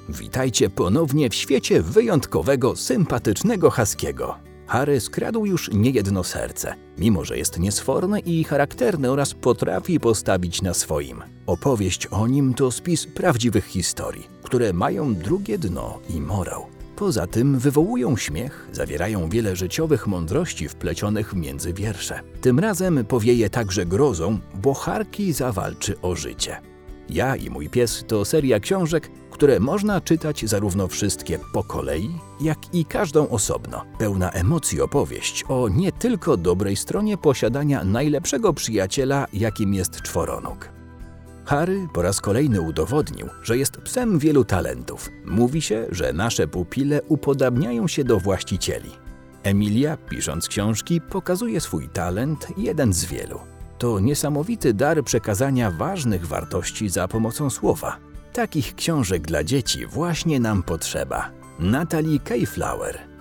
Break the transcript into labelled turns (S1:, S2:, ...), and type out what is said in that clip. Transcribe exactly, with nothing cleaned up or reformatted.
S1: Witajcie ponownie w świecie wyjątkowego, sympatycznego Huskiego. Harry skradł już niejedno serce, mimo że jest niesforny i charakterny oraz potrafi postawić na swoim. Opowieść o nim to spis prawdziwych historii, które mają drugie dno i morał. Poza tym wywołują śmiech, zawierają wiele życiowych mądrości wplecionych między wiersze. Tym razem powieje także grozą, bo Harki zawalczy o życie. Ja i mój pies to seria książek, które można czytać zarówno wszystkie po kolei, jak i każdą osobno. Pełna emocji opowieść o nie tylko dobrej stronie posiadania najlepszego przyjaciela, jakim jest czworonóg. Harry po raz kolejny udowodnił, że jest psem wielu talentów. Mówi się, że nasze pupile upodabniają się do właścicieli. Emilia, pisząc książki, pokazuje swój talent, jeden z wielu. To niesamowity dar przekazania ważnych wartości za pomocą słowa. Takich książek dla dzieci właśnie nam potrzeba. Natalie Kayflower.